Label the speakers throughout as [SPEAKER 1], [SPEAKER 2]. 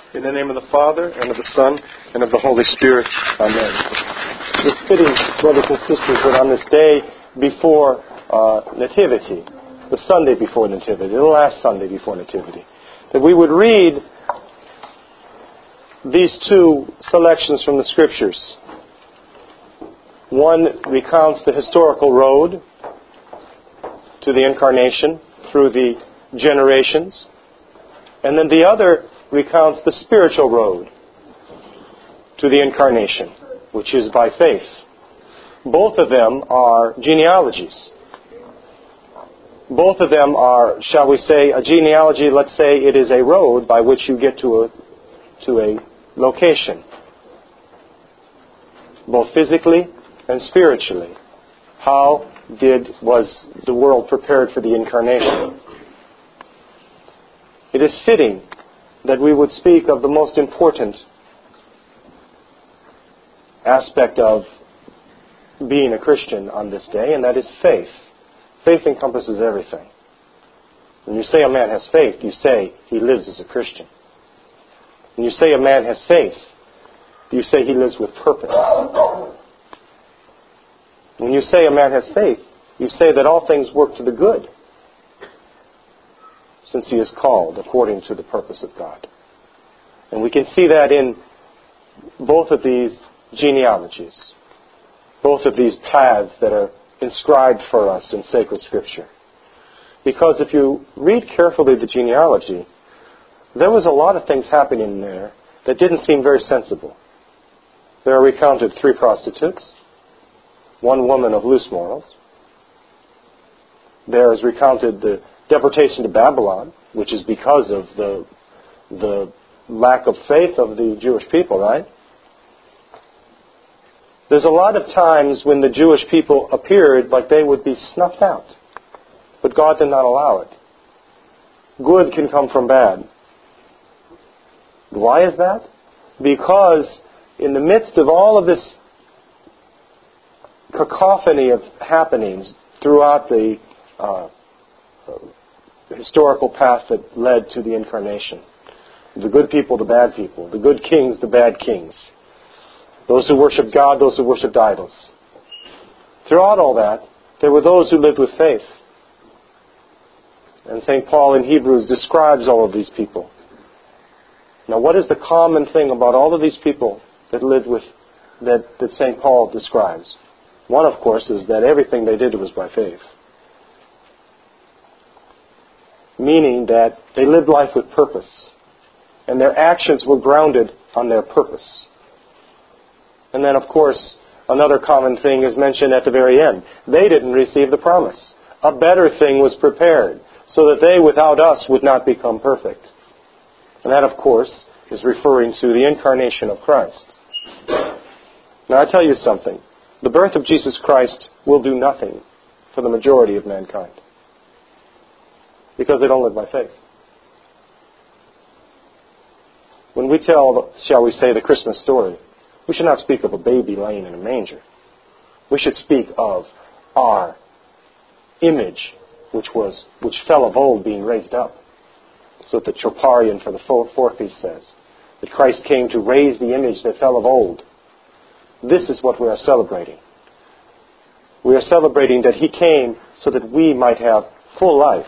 [SPEAKER 1] In the name of the Father, and of the Son, and of the Holy Spirit. Amen. It is fitting, brothers and sisters, that on this day before Nativity, the Sunday before Nativity, the last Sunday before Nativity, that we would read these two selections from the Scriptures. One recounts the historical road to the Incarnation through the generations, and then the other recounts the spiritual road to the Incarnation, which is by faith. Both of them are genealogies. Both of them are, shall we say, a genealogy. Let's say it is a road by which you get to a location, both physically and spiritually. How was the world prepared for the Incarnation? It is fitting that we would speak of the most important aspect of being a Christian on this day, and that is faith. Faith encompasses everything. When you say a man has faith, you say he lives as a Christian. When you say a man has faith, you say he lives with purpose. When you say a man has faith, you say that all things work to the good, since he is called according to the purpose of God. And we can see that in both of these genealogies, both of these paths that are inscribed for us in sacred Scripture. Because if you read carefully the genealogy, there was a lot of things happening in there that didn't seem very sensible. There are recounted 3 prostitutes, 1 woman of loose morals. There is recounted the deportation to Babylon, which is because of the lack of faith of the Jewish people, right? There's a lot of times when the Jewish people appeared like they would be snuffed out. But God did not allow it. Good can come from bad. Why is that? Because in the midst of all of this cacophony of happenings throughout the historical path that led to the Incarnation, the good people, the bad people, the good kings, the bad kings, those who worshiped God, those who worshipped idols. Throughout all that, there were those who lived with faith. And St. Paul in Hebrews describes all of these people. Now, what is the common thing about all of these people that lived with, that St. Paul describes? One, of course, is that everything they did was by faith. Meaning that they lived life with purpose. And their actions were grounded on their purpose. And then, of course, another common thing is mentioned at the very end. They didn't receive the promise. A better thing was prepared, so that they without us would not become perfect. And that, of course, is referring to the Incarnation of Christ. Now, I tell you something. The birth of Jesus Christ will do nothing for the majority of mankind, because they don't live by faith. When we tell, shall we say, the Christmas story, we should not speak of a baby laying in a manger. We should speak of our image, which fell of old, being raised up. So that the Troparion for the fourth feast says that Christ came to raise the image that fell of old. This is what we are celebrating. We are celebrating that He came so that we might have full life.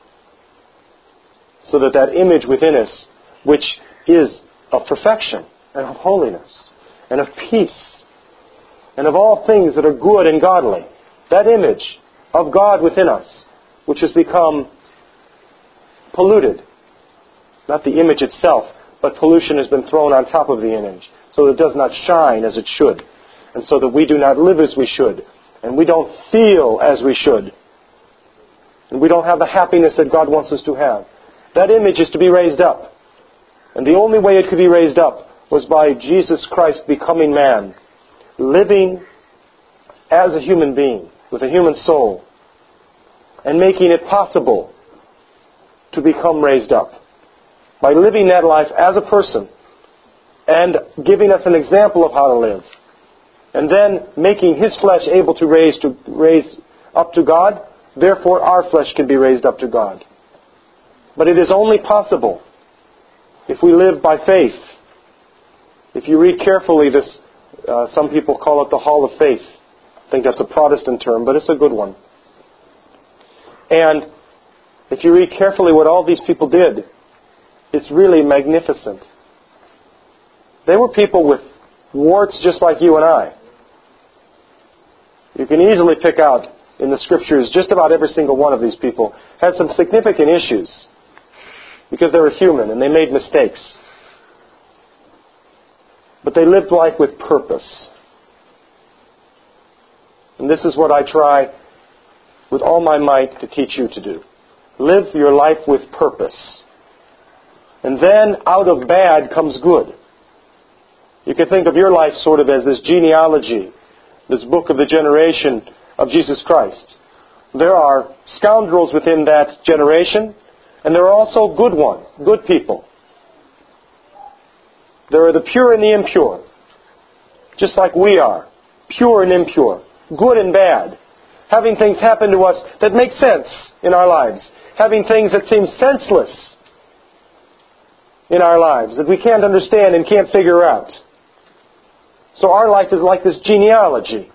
[SPEAKER 1] So that that image within us, which is of perfection and of holiness and of peace and of all things that are good and godly, that image of God within us, which has become polluted, not the image itself, but pollution has been thrown on top of the image, so that it does not shine as it should, and so that we do not live as we should, and we don't feel as we should, and we don't have the happiness that God wants us to have. That image is to be raised up. And the only way it could be raised up was by Jesus Christ becoming man, living as a human being, with a human soul, and making it possible to become raised up. By living that life as a person, and giving us an example of how to live, and then making His flesh able to raise up to God, therefore our flesh can be raised up to God. But it is only possible if we live by faith. If you read carefully this, some people call it the Hall of Faith. I think that's a Protestant term, but it's a good one. And if you read carefully what all these people did, it's really magnificent. They were people with warts just like you and I. You can easily pick out in the Scriptures just about every single one of these people had some significant issues because they were human and they made mistakes. But they lived life with purpose. And this is what I try with all my might to teach you to do. Live your life with purpose. And then out of bad comes good. You can think of your life sort of as this genealogy, this book of the generation of Jesus Christ. There are scoundrels within that generation, and there are also good ones, good people. There are the pure and the impure, just like we are, pure and impure, good and bad, having things happen to us that make sense in our lives, having things that seem senseless in our lives that we can't understand and can't figure out. So our life is like this genealogy.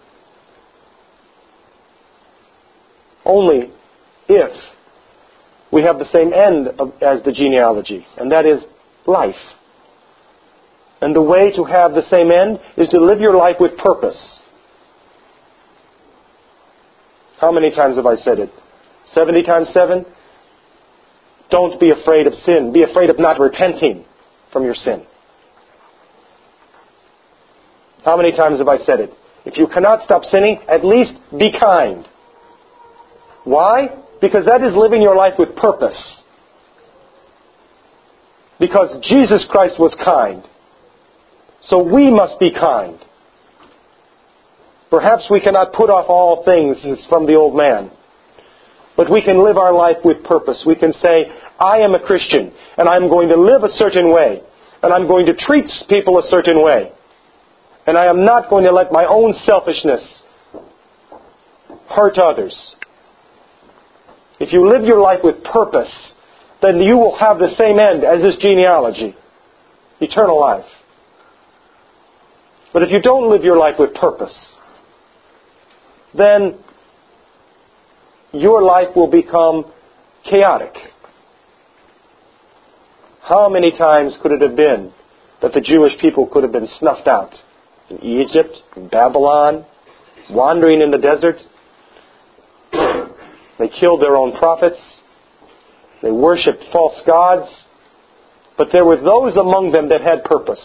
[SPEAKER 1] Only if we have the same end as the genealogy, and that is life. And the way to have the same end is to live your life with purpose. How many times have I said it? 70 times 7? Don't be afraid of sin. Be afraid of not repenting from your sin. How many times have I said it? If you cannot stop sinning, at least be kind. Why? Because that is living your life with purpose. Because Jesus Christ was kind. So we must be kind. Perhaps we cannot put off all things from the old man. But we can live our life with purpose. We can say, I am a Christian, and I'm going to live a certain way. And I'm going to treat people a certain way. And I am not going to let my own selfishness hurt others. If you live your life with purpose, then you will have the same end as this genealogy. Eternal life. But if you don't live your life with purpose, then your life will become chaotic. How many times could it have been that the Jewish people could have been snuffed out? In Egypt, in Babylon, wandering in the desert. They killed their own prophets. They worshipped false gods. But there were those among them that had purpose.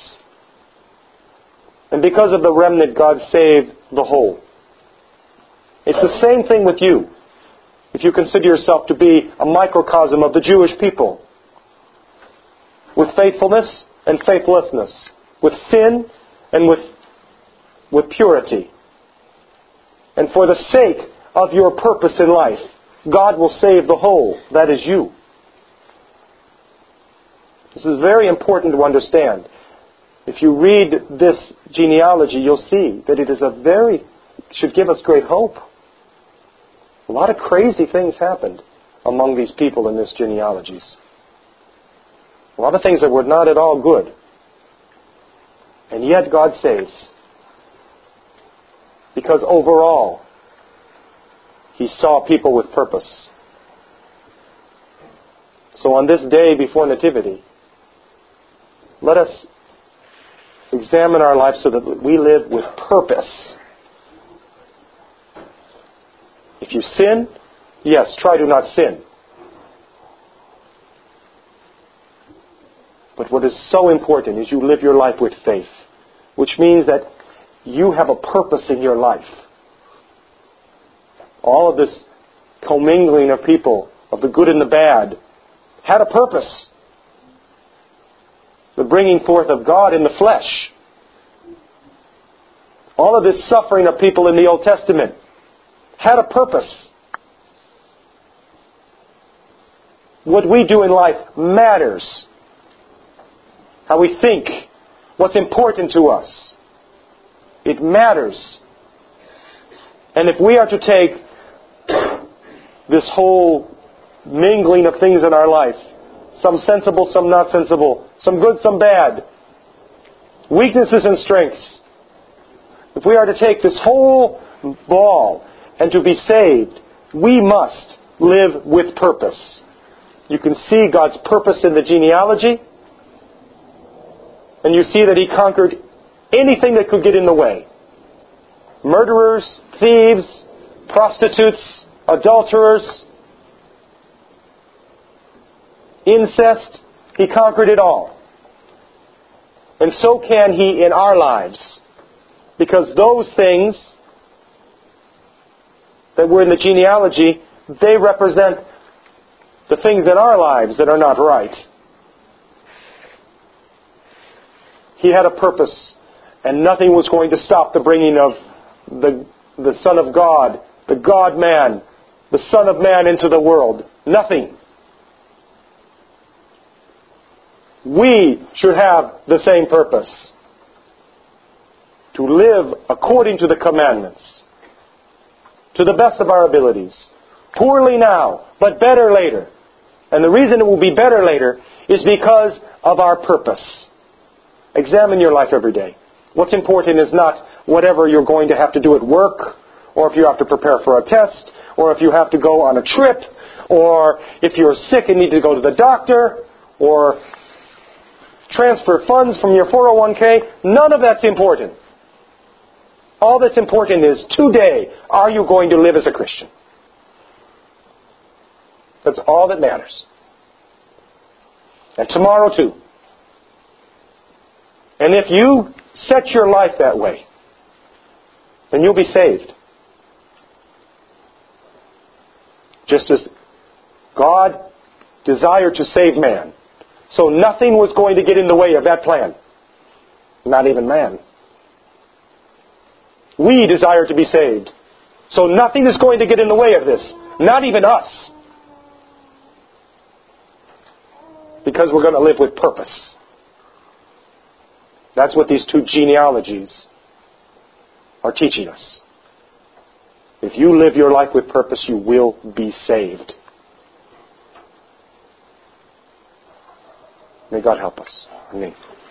[SPEAKER 1] And because of the remnant, God saved the whole. It's the same thing with you. If you consider yourself to be a microcosm of the Jewish people. With faithfulness and faithlessness. With sin and with purity. And for the sake of your purpose in life, God will save the whole. That is you. This is very important to understand. If you read this genealogy, you'll see that it is should give us great hope. A lot of crazy things happened among these people in this genealogies. A lot of things that were not at all good. And yet God saves. Because overall, He saw people with purpose. So on this day before Nativity, let us examine our lives so that we live with purpose. If you sin, yes, try to not sin. But what is so important is you live your life with faith, which means that you have a purpose in your life. All of this commingling of people, of the good and the bad, had a purpose. The bringing forth of God in the flesh. All of this suffering of people in the Old Testament had a purpose. What we do in life matters. How we think, what's important to us. It matters. And if we are to take this whole mingling of things in our life, some sensible, some not sensible, Some good, some bad. Weaknesses and strengths. If we are to take this whole ball and to be saved, we must live with purpose. You can see God's purpose in the genealogy, and you see that He conquered anything that could get in the way. Murderers, thieves, prostitutes, adulterers, incest. He conquered it all. And so can He in our lives. Because those things that were in the genealogy, they represent the things in our lives that are not right. He had a purpose, and nothing was going to stop the bringing of the Son of God, the God-man, the Son of Man into the world. Nothing. We should have the same purpose. To live according to the commandments. To the best of our abilities. Poorly now, but better later. And the reason it will be better later is because of our purpose. Examine your life every day. What's important is not whatever you're going to have to do at work, or if you have to prepare for a test, or if you have to go on a trip, or if you're sick and need to go to the doctor, or transfer funds from your 401k. None of that's important. All that's important is today, are you going to live as a Christian? That's all that matters. And tomorrow too. And if you set your life that way, then you'll be saved. Just as God desired to save man. So nothing was going to get in the way of that plan. Not even man. We desire to be saved. So nothing is going to get in the way of this. Not even us. Because we're going to live with purpose. That's what these two genealogies are teaching us. If you live your life with purpose, you will be saved. May God help us. Amen.